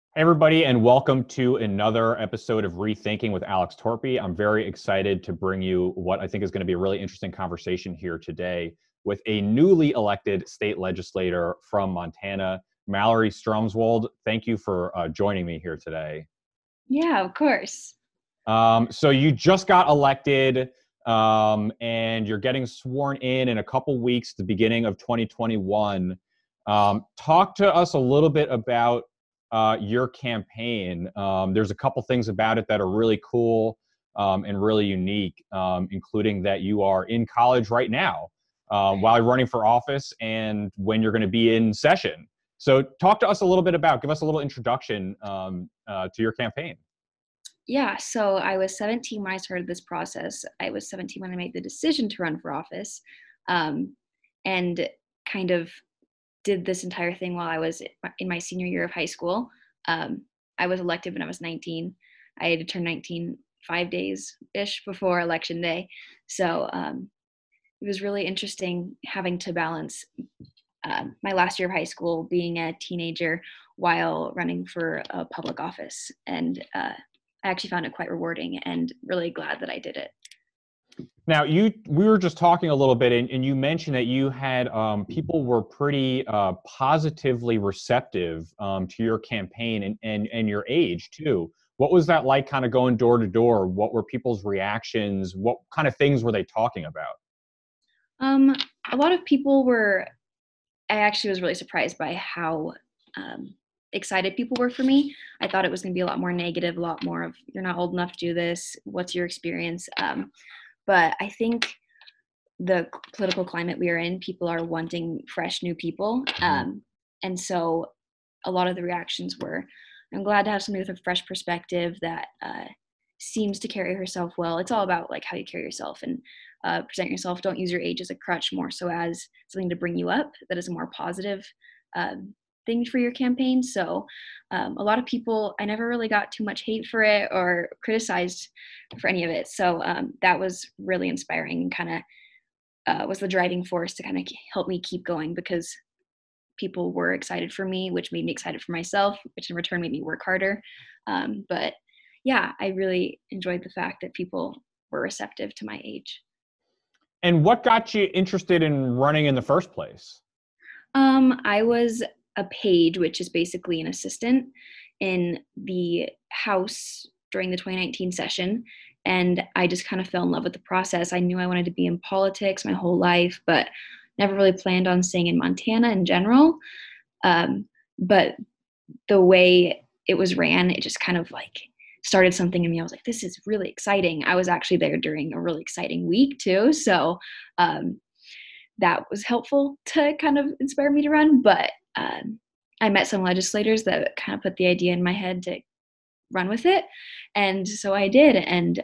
Hey everybody, and welcome to another episode of Rethinking with Alex Torpy. I'm very excited to bring you what I think is going to be a really interesting conversation here today with a newly elected state legislator from Montana, Mallory Stromswold. Thank you for joining me here today. Yeah, of course. So you just got elected, and you're getting sworn in a couple weeks, the beginning of 2021. Talk to us a little bit about your campaign. There's a couple things about it that are really cool and really unique, including that you are in college right now while you're running for office and when you're going to be in session. So talk to us a little bit about, give us a little introduction to your campaign. Yeah, so I was 17 when I started this process. I was 17 when I made the decision to run for office, um, and kind of did this entire thing while I was in my senior year of high school. Um, I was elected when I was 19. I had to turn 19 5 days ish before election day. So it was really interesting having to balance my last year of high school, being a teenager, while running for a public office. And I actually found it quite rewarding and really glad that I did it. Now, we were just talking a little bit, and you mentioned that you had people were pretty positively receptive to your campaign and your age too. What was that like, kind of going door to door? What were people's reactions? What kind of things were they talking about? Um, a lot of people were, I actually was really surprised by how excited people were for me. I thought it was going to be a lot more negative, a lot more of, you're not old enough to do this. What's your experience? But I think the political climate we are in, people are wanting fresh new people. Mhm. And so a lot of the reactions were, I'm glad to have somebody with a fresh perspective that seems to carry herself well. It's all about like how you carry yourself and present yourself. Don't use your age as a crutch, more so as something to bring you up. That is a more positive thing for your campaign. So a lot of people, I never really got too much hate for it or criticized for any of it. So that was really inspiring and kind of was the driving force to kind of help me keep going, because people were excited for me, which made me excited for myself, which in return made me work harder. But yeah, I really enjoyed the fact that people were receptive to my age. And what got you interested in running in the first place? I was a page, which is basically an assistant in the House during the 2019 session. And I just kind of fell in love with the process. I knew I wanted to be in politics my whole life, but never really planned on staying in Montana in general. But the way it was ran, it just kind of like started something in me. I was like, this is really exciting. I was actually there during a really exciting week too. So um, that was helpful to kind of inspire me to run. But I met some legislators that kind of put the idea in my head to run with it, and so I did. And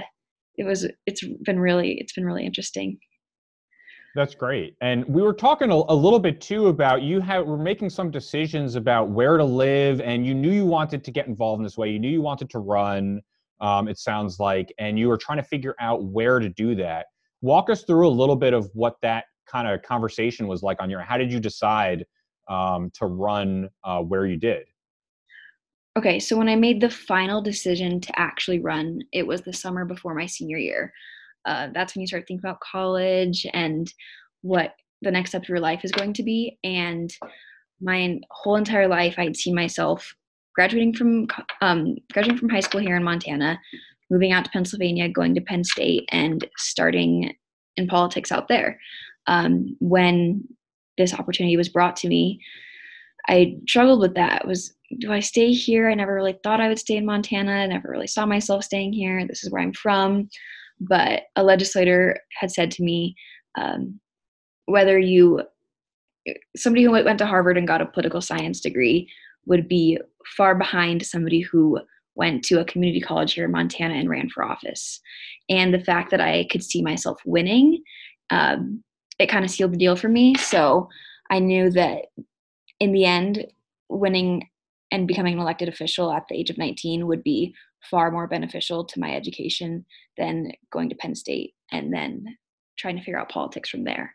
it's been really interesting. That's great. And we were talking a little bit too about were making some decisions about where to live, and you knew you wanted to get involved in this way. You knew you wanted to run, it sounds like, and you were trying to figure out where to do that. Walk us through a little bit of what that kind of conversation was like on your, how did you decide to run where you did? Okay, so when I made the final decision to actually run, it was the summer before my senior year. That's when you start thinking about college and what the next step of your life is going to be. And my whole entire life, I'd seen myself graduating from high school here in Montana, moving out to Pennsylvania, going to Penn State, and starting in politics out there. When this opportunity was brought to me, I struggled with that. Was, do I stay here? I never really thought I would stay in Montana. I never really saw myself staying here. This is where I'm from. But a legislator had said to me, um, whether you, somebody who went to Harvard and got a political science degree would be far behind somebody who went to a community college here in Montana and ran for office. And the fact that I could see myself winning, it kind of sealed the deal for me. So I knew that in the end, winning and becoming an elected official at the age of 19 would be far more beneficial to my education than going to Penn State and then trying to figure out politics from there.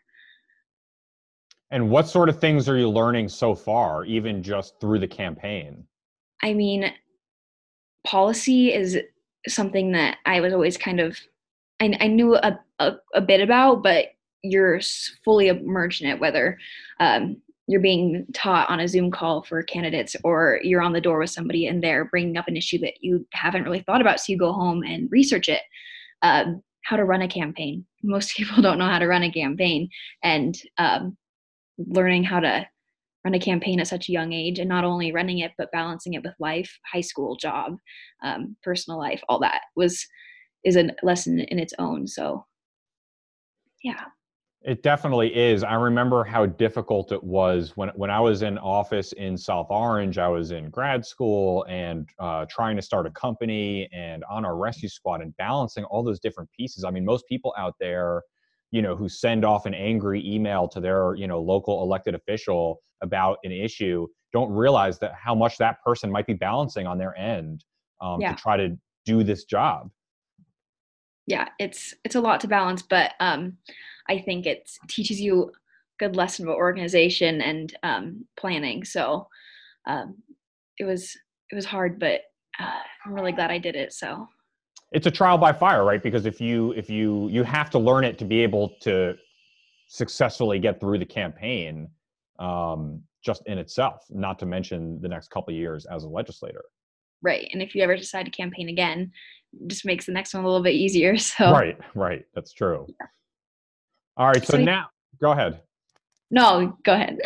And what sort of things are you learning so far, even just through the campaign? I mean, policy is something that I was always kind of, I knew a bit about, but you're fully immersed in it, whether you're being taught on a Zoom call for candidates or you're on the door with somebody and they're bringing up an issue that you haven't really thought about. So you go home and research it. How to run a campaign. Most people don't know how to run a campaign, and learning how to run a campaign at such a young age, and not only running it, but balancing it with life, high school, job, personal life, all that is a lesson in its own. So yeah. It definitely is. I remember how difficult it was when I was in office in South Orange. I was in grad school and trying to start a company and on our rescue squad and balancing all those different pieces. I mean, most people out there, who send off an angry email to their, local elected official about an issue don't realize that how much that person might be balancing on their end to Yeah. try to do this job. Yeah. It's a lot to balance, but I think it teaches you a good lesson about organization and planning. So it was hard, but I'm really glad I did it. So It's a trial by fire, right? Because if you have to learn it to be able to successfully get through the campaign, just in itself, not to mention the next couple of years as a legislator. right, and if you ever decide to campaign again, it just makes the next one a little bit easier. So Right. That's true. All right. So so now, go ahead. no, go ahead.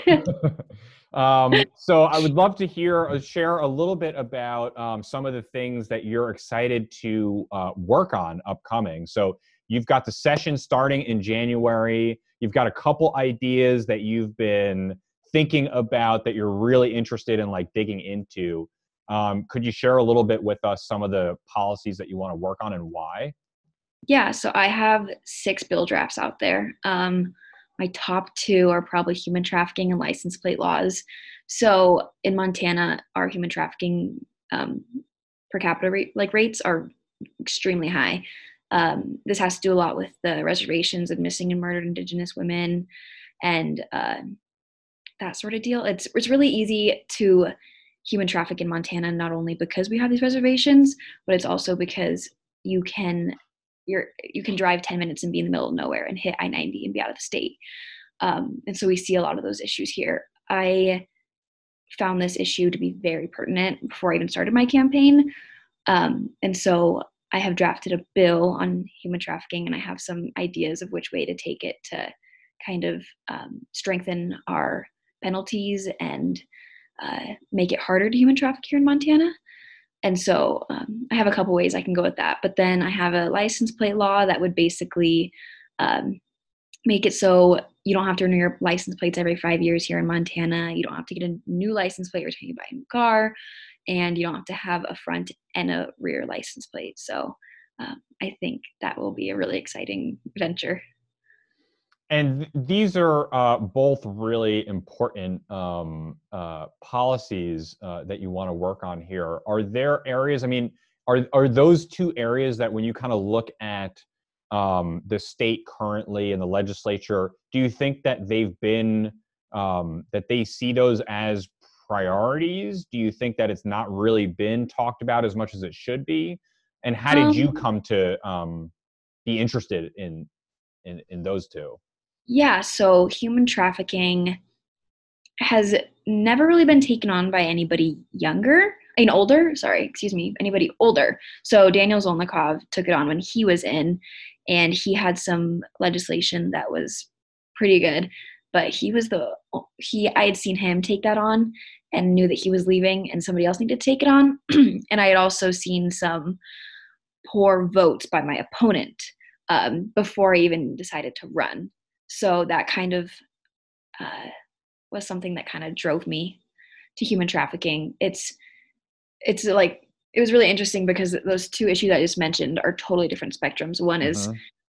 So I would love to share a little bit about some of the things that you're excited to work on upcoming. So you've got the session starting in January. You've got a couple ideas that you've been thinking about that you're really interested in, like digging into. Could you share a little bit with us some of the policies that you want to work on and why? Yeah, so I have 6 bill drafts out there. My top 2 are probably human trafficking and license plate laws. So in Montana, our human trafficking per capita rates are extremely high. This has to do a lot with the reservations of missing and murdered Indigenous women and that sort of deal. It's really easy to human traffic in Montana, not only because we have these reservations, but it's also because you can you can drive 10 minutes and be in the middle of nowhere and hit I-90 and be out of the state. And so we see a lot of those issues here. I found this issue to be very pertinent before I even started my campaign. And so I have drafted a bill on human trafficking, and I have some ideas of which way to take it to kind of strengthen our penalties and make it harder to human traffic here in Montana. And so I have a couple ways I can go with that. But then I have a license plate law that would basically make it so you don't have to renew your license plates every 5 years here in Montana. You don't have to get a new license plate every time you buy a new car. And you don't have to have a front and a rear license plate. So I think that will be a really exciting venture. And these are both really important policies that you want to work on here. Are there areas, I mean, are those two areas that when you kind of look at the state currently and the legislature, do you think that they've been, that they see those as priorities? Do you think that it's not really been talked about as much as it should be? And how did you come to be interested in those two? Yeah, so human trafficking has never really been taken on by anybody older, sorry, excuse me, anybody older. So Daniel Zolnikov took it on when he was in, and he had some legislation that was pretty good, but I had seen him take that on and knew that he was leaving and somebody else needed to take it on. And I had also seen some poor votes by my opponent before I even decided to run. So that kind of was something that kind of drove me to human trafficking. It's like, it was really interesting because those two issues I just mentioned are totally different spectrums. One is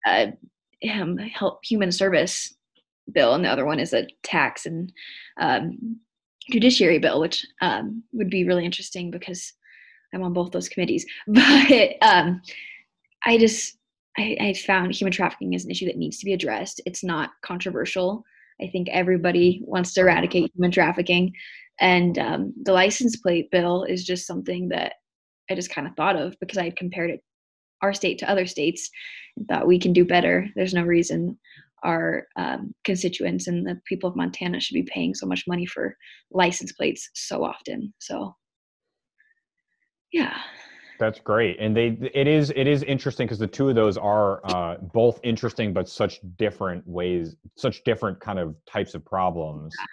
human service bill, and the other one is a tax and judiciary bill, which would be really interesting because I'm on both those committees. But I found human trafficking is an issue that needs to be addressed. It's not controversial. I think everybody wants to eradicate human trafficking. And the license plate bill is just something that I just kind of thought of because I had compared it, our state to other states, and thought we can do better. There's no reason our constituents and the people of Montana should be paying so much money for license plates so often. So, yeah. That's great. And it is interesting because the two of those are both interesting, but such different ways, such different kind of types of problems.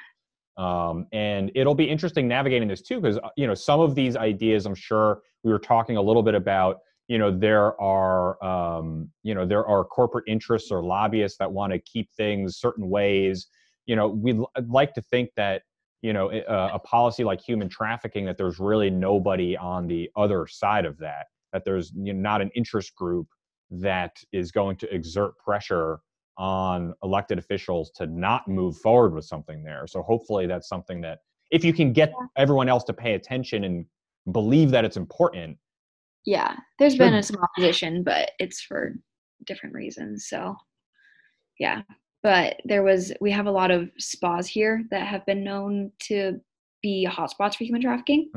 And it'll be interesting navigating this too, because, you know, some of these ideas, I'm sure we were talking a little bit about, you know, there are corporate interests or lobbyists that want to keep things certain ways. You know, we'd like to think that, you know, a policy like human trafficking, that there's really nobody on the other side of that, that there's, you know, not an interest group that is going to exert pressure on elected officials to not move forward with something there. So hopefully that's something that, if you can get everyone else to pay attention and believe that it's important. Yeah, there's been some opposition, but it's for different reasons. So, yeah. But we have a lot of spas here that have been known to be hotspots for human trafficking.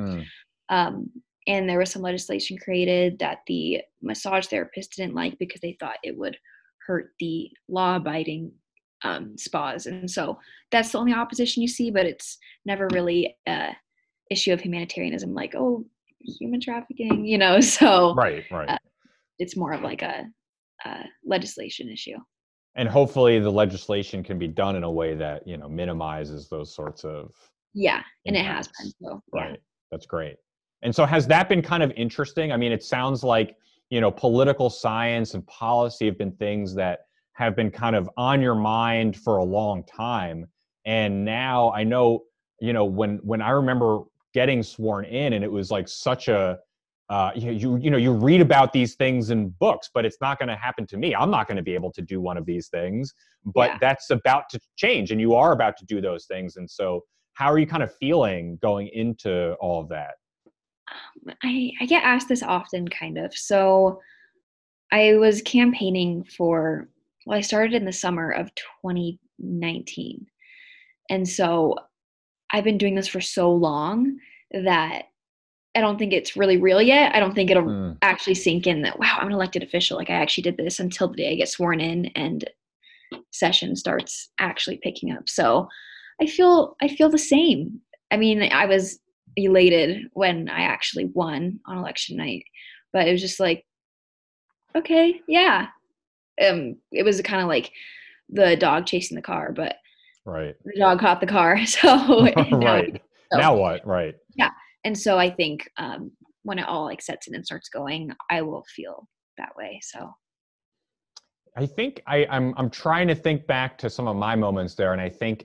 And there was some legislation created that the massage therapists didn't like because they thought it would hurt the law-abiding spas. And so that's the only opposition you see, but it's never really a issue of humanitarianism, like, oh, human trafficking, you know. So right. It's more of like a legislation issue. And hopefully the legislation can be done in a way that, you know, minimizes those sorts of and impacts. it has been. So, right. That's great. And so has that been kind of interesting? I mean, it sounds like, you know, political science and policy have been things that have been kind of on your mind for a long time. And now I know, you know, when I remember getting sworn in, and it was like such a, you read about these things in books, but it's not going to happen to me. I'm not going to be able to do one of these things, but that's about to change, and you are about to do those things. And so how are you kind of feeling going into all of that? I get asked this often, kind of. So I was campaigning I started in the summer of 2019. And so I've been doing this for so long that I don't think it's really real yet. I don't think it'll actually sink in that, wow, I'm an elected official. Like, I actually did this, until the day I get sworn in and session starts actually picking up. So I feel the same. I mean, I was elated when I actually won on election night, but it was just like, okay, yeah. It was kind of like the dog chasing the car, but right, the dog caught the car. So right. Now what? Right. Yeah. And so I think when it all like sets in and starts going, I will feel that way. So I think I'm trying to think back to some of my moments there, and I think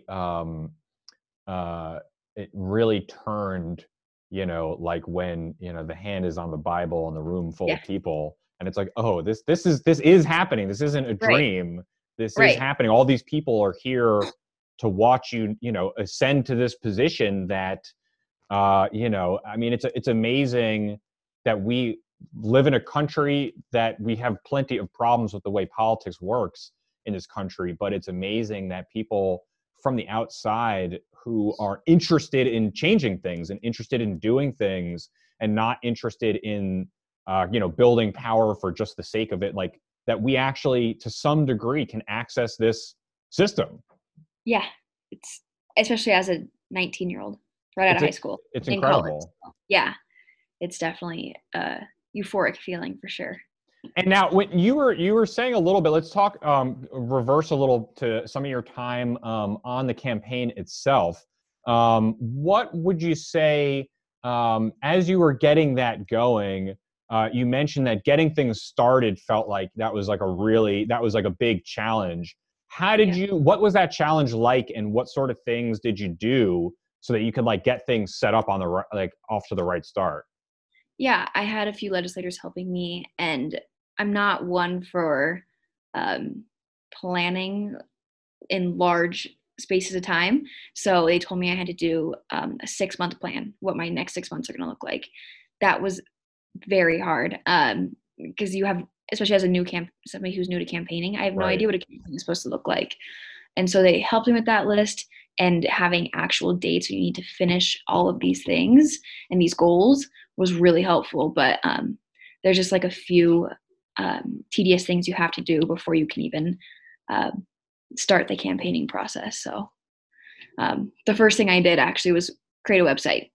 it really turned, you know, like when, you know, the hand is on the Bible in the room full of people, and it's like, oh, this is happening. This isn't a dream. This is happening. All these people are here to watch you, you know, ascend to this position that, you know, I mean, it's amazing that we live in a country that we have plenty of problems with the way politics works in this country, but it's amazing that people from the outside who are interested in changing things and interested in doing things and not interested in, you know, building power for just the sake of it, like that we actually, to some degree, can access this system. Yeah, it's especially as a 19-year-old right out of high school. It's incredible. College. Yeah, it's definitely a euphoric feeling for sure. And now, when you were saying a little bit, let's talk reverse a little to some of your time on the campaign itself. What would you say as you were getting that going? You mentioned that getting things started felt like that was like a big challenge. How did what was that challenge like, and what sort of things did you do so that you could like get things set up on the off to the right start? Yeah, I had a few legislators helping me, and I'm not one for planning in large spaces of time. So they told me I had to do a 6-month plan, what my next 6 months are going to look like. That was very hard because you have, especially as somebody who's new to campaigning, I have no idea what a campaign is supposed to look like. And so they helped me with that list. and having actual dates when you need to finish all of these things and these goals was really helpful. But there's just like a few tedious things you have to do before you can even start the campaigning process. So the first thing I did actually was create a website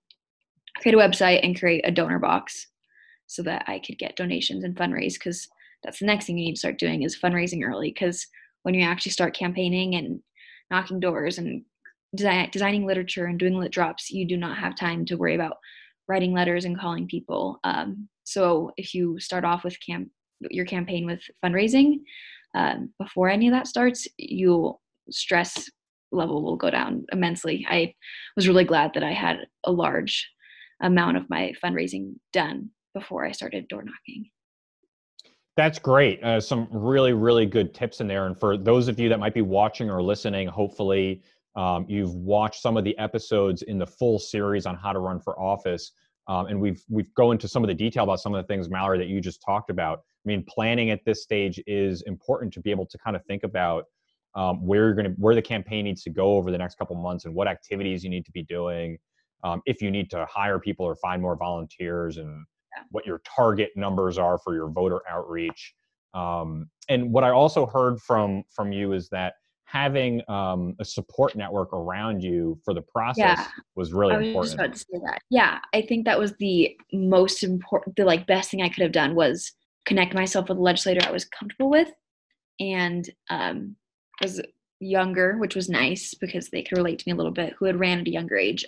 and create a donor box so that I could get donations and fundraise, because that's the next thing you need to start doing is fundraising early, because when you actually start campaigning and knocking doors and designing literature and doing lit drops, you do not have time to worry about writing letters and calling people. So if you start off with your campaign with fundraising before any of that starts, your stress level will go down immensely. I was really glad that I had a large amount of my fundraising done before I started door knocking. That's great. Some really, really good tips in there. And for those of you that might be watching or listening, hopefully you've watched some of the episodes in the full series on how to run for office. And we've go into some of the detail about some of the things, Mallory, that you just talked about. I mean, planning at this stage is important to be able to kind of think about where the campaign needs to go over the next couple months and what activities you need to be doing. If you need to hire people or find more volunteers, and what your target numbers are for your voter outreach. And what I also heard from you is that having a support network around you for the process was really important. I was just about to say that. Yeah, I think that was the most important, the best thing I could have done was connect myself with a legislator I was comfortable with, and was younger, which was nice because they could relate to me a little bit, who had ran at a younger age.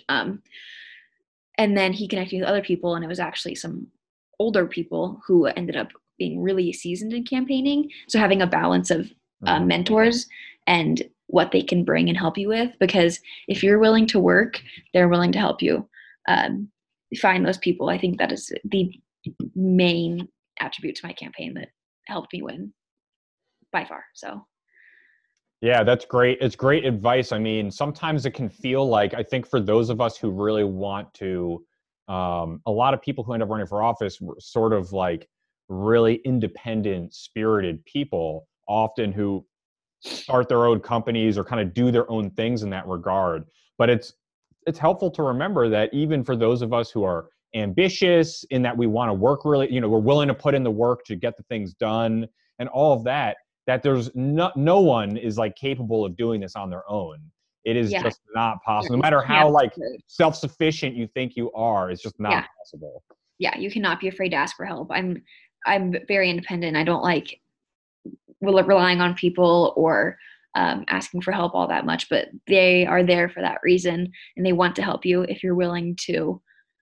And then he connected me with other people, and it was actually some older people who ended up being really seasoned in campaigning. So having a balance of mentors and what they can bring and help you with, because if you're willing to work, they're willing to help you. Find those people. I think that is the main attribute to my campaign that helped me win by far. So. Yeah, that's great. It's great advice. I mean, sometimes it can feel like, I think for those of us who really want to, a lot of people who end up running for office were sort of like really independent, spirited people, often who start their own companies or kind of do their own things in that regard. But it's helpful to remember that even for those of us who are ambitious in that we want to work really, we're willing to put in the work to get the things done and all of that, that there's no one is like capable of doing this on their own. It is just not possible. No matter how self-sufficient you think you are, it's just not possible. Yeah, you cannot be afraid to ask for help. I'm very independent. I don't like relying on people or asking for help all that much, but they are there for that reason, and they want to help you if you're willing to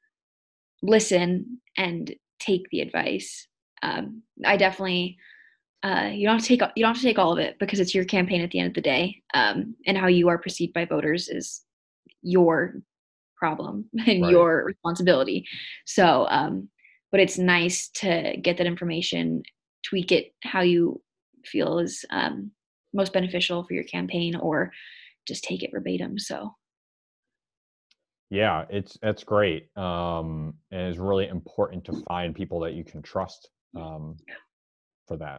listen and take the advice. I definitely. You don't have to take all of it, because it's your campaign at the end of the day, and how you are perceived by voters is your problem and your responsibility. So, but it's nice to get that information, tweak it how you feel is most beneficial for your campaign, or just take it verbatim. So. Yeah, that's great. And it's really important to find people that you can trust for that.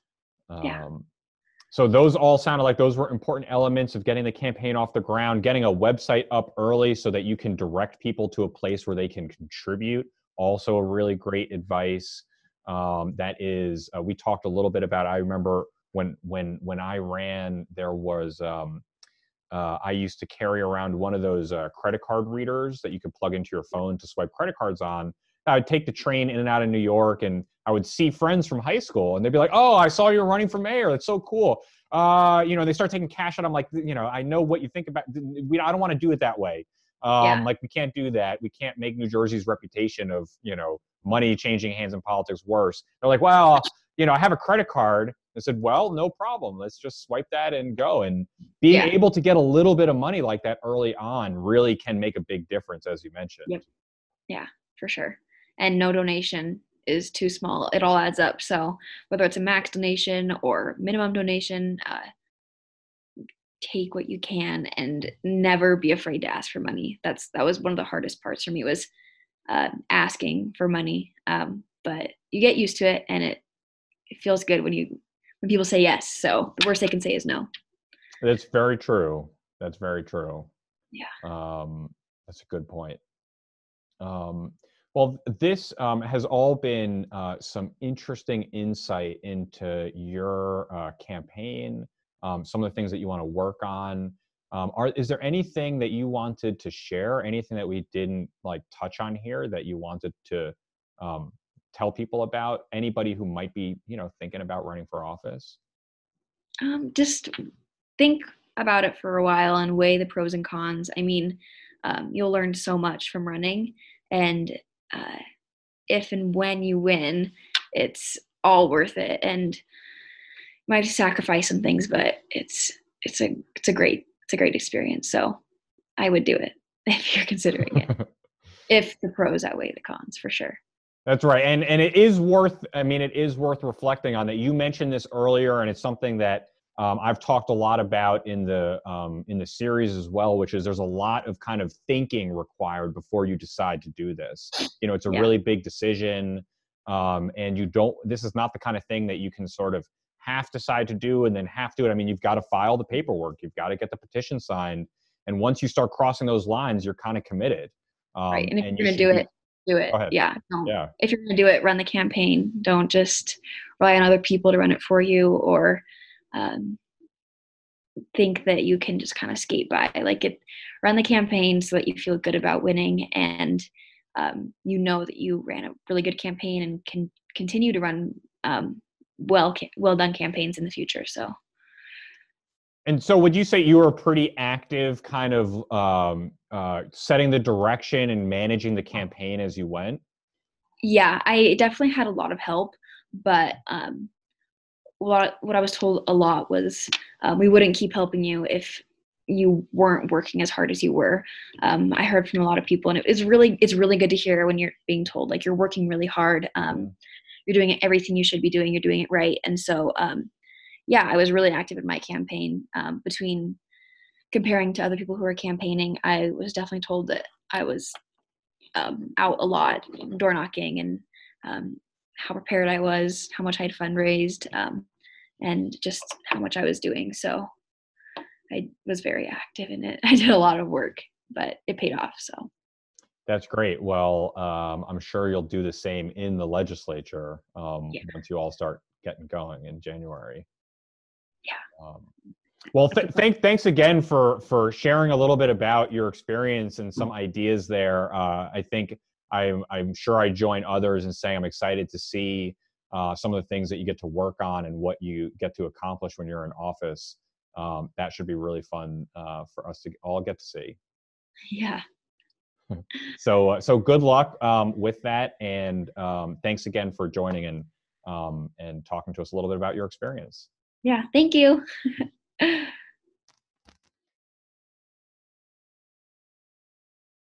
So those all sounded like those were important elements of getting the campaign off the ground, getting a website up early so that you can direct people to a place where they can contribute. Also a really great advice. That is, we talked a little bit about, I remember when I ran, there was, I used to carry around one of those credit card readers that you could plug into your phone to swipe credit cards on. I would take the train in and out of New York, and I would see friends from high school, and they'd be like, "Oh, I saw you were running for mayor. That's so cool." They start taking cash out. I'm like, I know what you think about. I don't want to do it that way. Like, we can't do that. We can't make New Jersey's reputation of money changing hands in politics worse. They're like, well, I have a credit card. I said, well, no problem. Let's just swipe that and go. And being able to get a little bit of money like that early on really can make a big difference, as you mentioned. Yep. Yeah, for sure. And no donation is too small. It all adds up. So whether it's a max donation or minimum donation, take what you can and never be afraid to ask for money. That was one of the hardest parts for me, was asking for money. But you get used to it, and it feels good when people say yes. So the worst they can say is no. That's very true. That's very true. Yeah. That's a good point. Well, this has all been some interesting insight into your campaign, some of the things that you want to work on. Is there anything that you wanted to share? Anything that we didn't like touch on here that you wanted to tell people about? Anybody who might be, thinking about running for office? Just think about it for a while and weigh the pros and cons. I mean, you'll learn so much from running, and if and when you win, it's all worth it. And you might sacrifice some things, but it's a great experience. So I would do it if you're considering it. If the pros outweigh the cons, for sure. That's right. And it is worth, it is worth reflecting on that. You mentioned this earlier, and it's something that I've talked a lot about in the series as well, which is there's a lot of kind of thinking required before you decide to do this. It's a really big decision, and this is not the kind of thing that you can sort of half decide to do and then half do it. I mean, you've got to file the paperwork, you've got to get the petition signed, and once you start crossing those lines, you're kind of committed. Right. And if you're going to do it, do it. Yeah. If you're going to do it, run the campaign. Don't just rely on other people to run it for you, or think that you can just kind of skate by. Run the campaign so that you feel good about winning, and that you ran a really good campaign and can continue to run well done campaigns in the future. And so would you say you were pretty active kind of setting the direction and managing the campaign as you went? Yeah, I definitely had a lot of help, but what I was told a lot was we wouldn't keep helping you if you weren't working as hard as you were. I heard from a lot of people, and it's really good to hear when you're being told like you're working really hard. You're doing everything you should be doing. You're doing it right. And so, I was really active in my campaign. Between comparing to other people who were campaigning, I was definitely told that I was out a lot, door knocking, and how prepared I was, how much I'd fundraised, and just how much I was doing. So I was very active in it. I did a lot of work, but it paid off. So that's great. Well, I'm sure you'll do the same in the legislature once you all start getting going in January. Yeah. Well, thanks again for sharing a little bit about your experience and some ideas there. I think I'm sure I join others in saying I'm excited to see some of the things that you get to work on and what you get to accomplish when you're in office. That should be really fun for us to all get to see. Yeah. So good luck with that, and thanks again for joining and talking to us a little bit about your experience. Yeah, thank you.